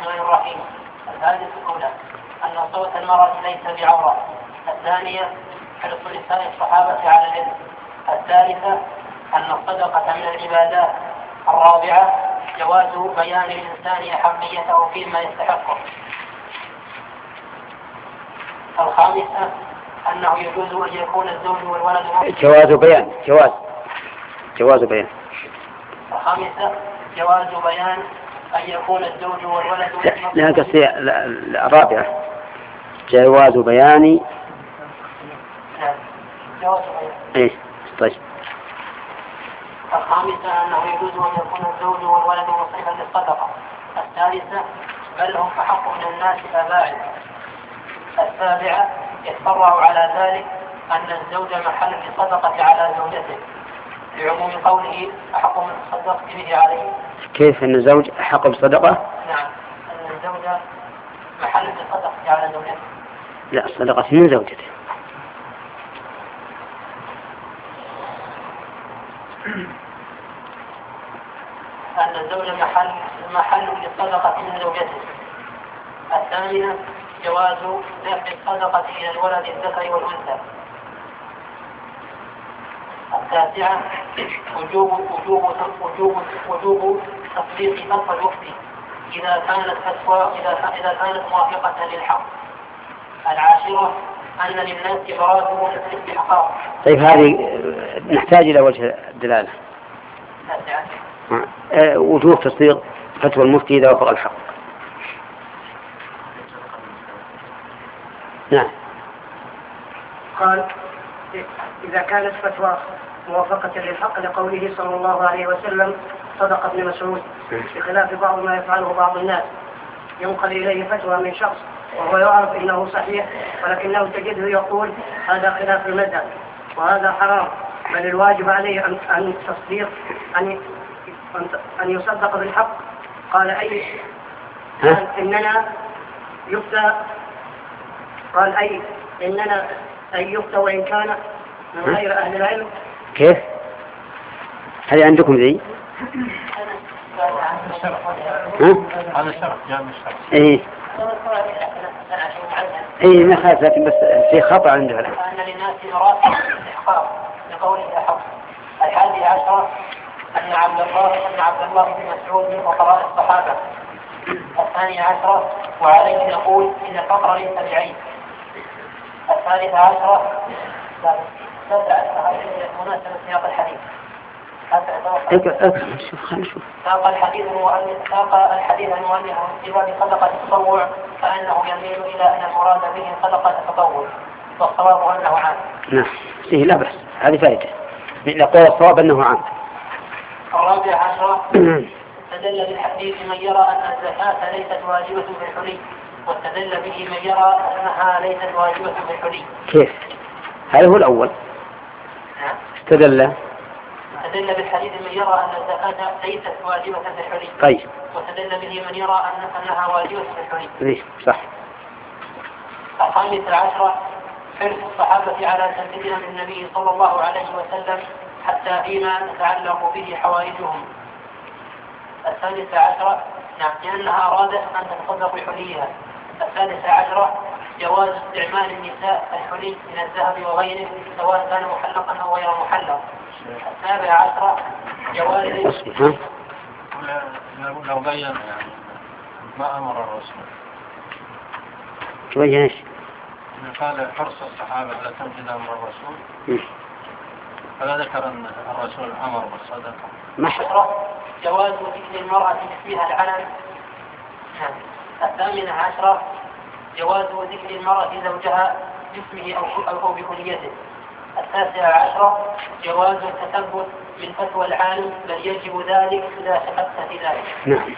الرحمن الرحيم. الحادثة الأولى أن صوت المرأة ليس بعورة. الثانية حرص نساء الصحابة على العلم. الثالثة أن الصدقة من العبادات. الرابعة جواز بيان الإنسان أحقيته فيما يستحقه. الخامسة أنه يجوز أن يكون الزوج والولد جواز بيان. الخامسة جواز بيان أن يكون الزوج والولد. لا قصدي الرابعة جواز بيان. جواز بيان. طيب. الخامسة أنه يجوز أن يكون الزوج والولد مصرفا للصدقة. الثالثة بل هم أحق من الناس أباعد. السابعة يتفرع على ذلك أن الزوج محل الصدقة على زوجته لعموم قوله أحق من تصدقت به عليه. كيف أن الزوج أحق بالصدقة؟ نعم، أن الزوج محل الصدقة على زوجته. لا، الصدقة من زوجته. أن الزوج محل للصدقة من زوجته. الثامنة جواز دفع الصدقة إلى الولد الذكر والأنثى. التاسعة وجوب تصديق فتوى الوفد إذا كانت موافقة للحق. العاشرة أن للناس براتب الاستحقاق. طيب، هذه نحتاج إلى وجه الدلالة. وجوب تصديق فتوى المفتي إذا وافق الحق. نعم. قال إذا كانت فتوى موافقة للحق لقوله صلى الله عليه وسلم صدق ابن مسعود، بخلاف بعض ما يفعله بعض الناس ينقل إليه فتوى من شخص وهو يعرف إنه صحيح ولكنه تجده يقول هذا خلاف المذهب وهذا حرام، بل الواجب عليه أن تصديق أن يصدق بالحق. قال إننا يفتى وإن كان من غير أهل العلم. كيف؟ هل عندكم ذي؟ هذا الشرط جامع الشرط. ما خاف، لكن بس في خطأ عندها. أن للناس مراتب الاستحقاق لقوله حق. 11 أن عبد الله بن مسعود من فقراء الصحابة. 12 وعليه نقول إن الفقر ليس بعيب. 13 مناسبة سياق الحديث. ساق الحديث المؤلف في باب صدقة التطوع فإنه يميل إلى أن المراد به صدقة التطوع والصواب أنه عام. نعم، لا بس هذه فائدة. نقول الصواب أنه عام. 14 استدل بالحديث من يرى أن الزكاة ليست واجبة بالحلي، واستدل به من يرى أنها ليست واجبة بالحلي. كيف؟ هذا هو الأول. استدل بالحديث من يرى أن الزكاة ليست واجبة بالحلي. طيب. واستدل به من يرى أنها واجبة بالحلي. صح. 15 حرص الصحابة على تنفيذ النبي صلى الله عليه وسلم حتى فيما تتعلق به حوائجهم. 16 لأنها أرادت أن تتصدق بحليها. 16 جواز استعمال النساء الحلي من الذهب وغيره سواء كان محلقا أو غير محلق. 17 جواز لو بين ما أمر الرسول شوية ايش؟ قال حرص الصحابة لا تنفذ أمر الرسول، فلا ذكر أن الرسول أمر بالصدقة. جواز ذكر المرأة باسمها العلم. 18 جواز ذكر المرأة زوجها باسمه أو بكليته. 19 جواز التثبت من فتوى العالم بل يجب ذلك إذا شككت في ذلك. نعم.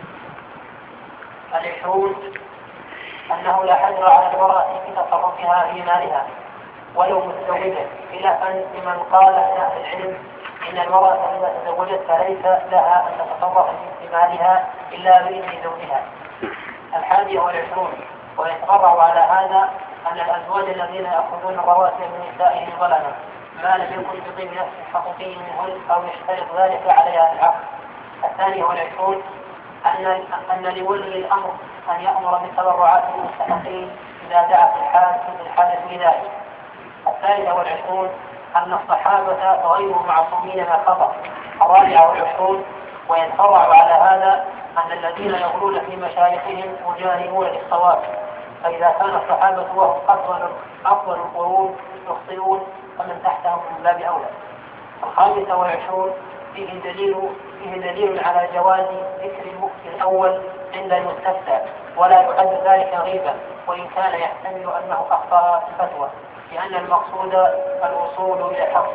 20 أنه لا حجر على المرأة في تصرفها في مالها ولو متزوجة، خلافا لمن قال من أهل العلم إن المرأة إذا تزوجت فليس لها أن تتصرف في مالها إلا بإذن زوجها. 21 ويتفرع على هذا أن الأزواج الذين يأخذون الرواتب من نسائهم ظلما ما لم يكن بطيب نفس حقوقي منهن أو يشترط ذلك عليها العقد. 22 أن لولي الأمر أن يأمر بالتبرعات المستحقين إذا دعت الحاجة لذلك. 23 أن الصحابة غير معصومين من الخطأ. 24 ويتفرع على هذا أن الذين يغلون في مشايخهم مجانبون للصواب، فإذا كان الصحابة وهم أفضل القرون يخطئون فمن تحتهم من باب أولى. 25 فيه دليل على جواز ذكر المفتي الأول عند المستفتى، ولا يعد ذلك غيبة وإن كان يحتمل أنه أخطأ في الفتوى، لأن المقصود الوصول إلى الحق.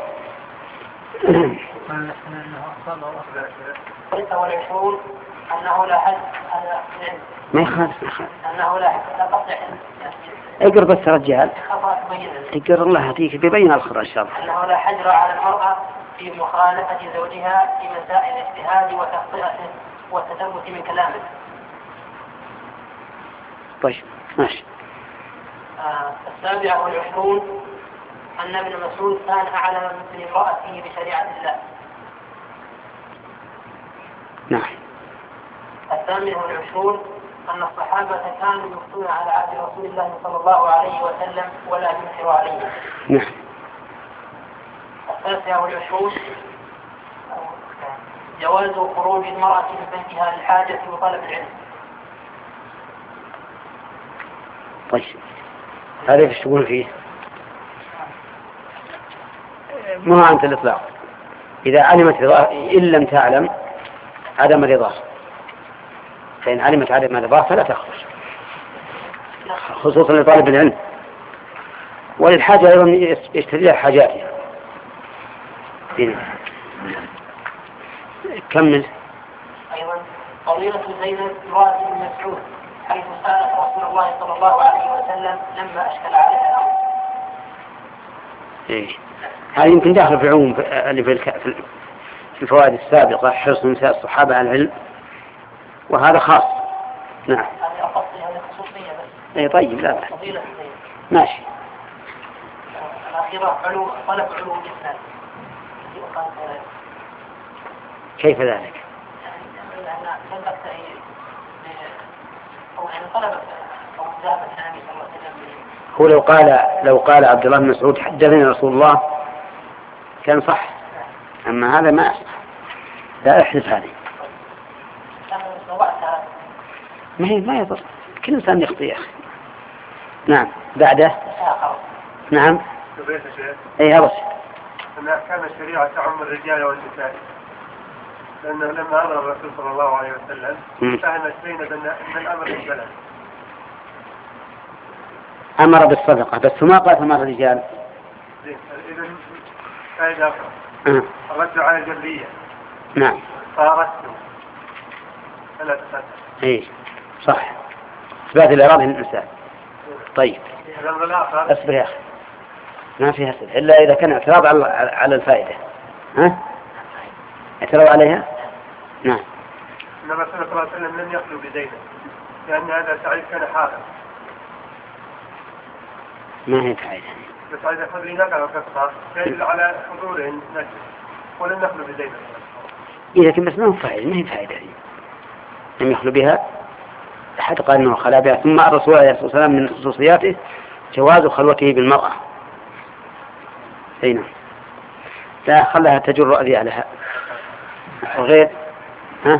26 أنه لا حد ما يخالف أنه لا تصح. اقرب بس رجال اقرب الله هديك بيبين الخطأ إن شاء الله. أنه لا حجر على المرأة في مخالفة زوجها في مسائل الاجتهاد وتخطئته والتثبت من كلامه. طيب ماشي. 27 أن ابن مسعود كان أعلم من امرأته بشريعة الله. نعم. 28 أن الصحابة كانوا يفتون على عهد رسول الله صلى الله عليه وسلم ولا ينكر عليه. نعم. 29 جواز خروج المرأة من بيتها للحاجة وطلب العلم. طيب هذا ايش تقول فيه؟ ما هو عند الإطلاق. إذا علمت رضاه إن لم تعلم عدم رضاه، فإن علمت عدم رضاه فلا تخرج، خصوصا لطالب العلم. وللحاجة أيضا يشتريها حاجاتها. كمل. أيضا قضية زينب امرأة بن مسعود حيث سألت رسول الله صلى الله عليه وسلم لما أشكل عليها الأمر. هذا يمكن داخل في عموم اللي في الفوائد السابقة، حرص نساء الصحابة على العلم، وهذا خاص. نعم. هذه أخصية هذه خصوصية بس. أي طيب لا بأس. فضيلة ماشي. الأخيرة طلب علوم الإسلام. كيف ذلك؟ هو لو قال عبد الله بن مسعود حدثني رسول الله كان صح، أما هذا ما أصح. لا أحدث هذه. ما يضر، كل إنسان يخطئ يا أخي. نعم. بعده. نعم. أي هذا. أن أحكام الشريعة تعم الرجال والنساء، لأنه لما أمر الرسول صلى الله عليه وسلم فهمت زينب أن الأمر بالبلد. أمر بالصدقة بس ما قال أمر الرجال. إذن فإذا الرد على الجبرية. نعم. فأردت فلا تصدق. إيه صح، إثبات الإرادة للإنسان. طيب أصبر يا أخي، ما فيها سبب إلا إذا كان اعتراض على الفائدة. ها؟ اعتراض عليها؟ نعم. النبي صلى الله عليه وسلم لم يخلو بزينب لأن هذا تعريف كان حاضر. ما هي فائدة؟ بس إذا خذ لي نقل وقصة دليل على حضور نجم ولم يخلو بزينب. إيه لكن بس ما هو فائدة، ما هي فائدة. لم يخلو بها، حتى قال إنه خلا بها. ثم الرسول عليه الصلاة والسلام من خصوصياته جواز خلوته بالمرأة. هنا لا خلها تجر أذيالها وغير. ها؟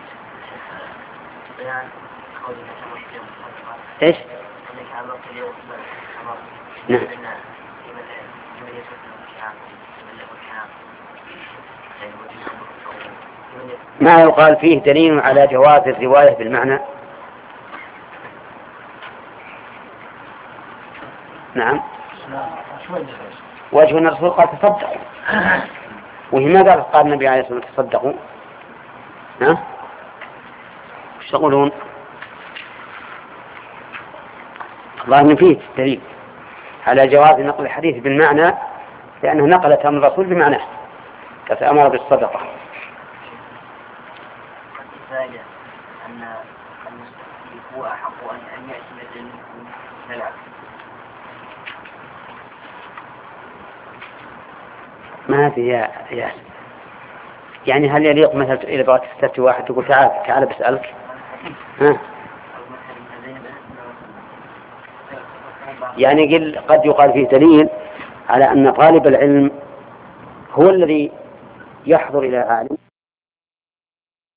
إيش؟ نعم. ما يقال فيه دليل على جواز الرواية بالمعنى. نعم. وجه الرسول قال تصدقوا، وهنا قال النبي عليه الصلاة والسلام تصدقوا. ها؟ وش تقولون؟ الله من فيه دليل على جواز نقل الحديث بالمعنى، لأنه نقلت أمر الرسول بمعناه كأمر بالصدقة. الفائدة أن المستفتي هو أحق أن يأتي بدل العكس. ما في يا يعني هل يليق مثلا إذا بغيت تستفتي واحد تقول تعال بسألك؟ يعني قد يقال فيه دليل على أن طالب العلم هو الذي يحضر إلى عالم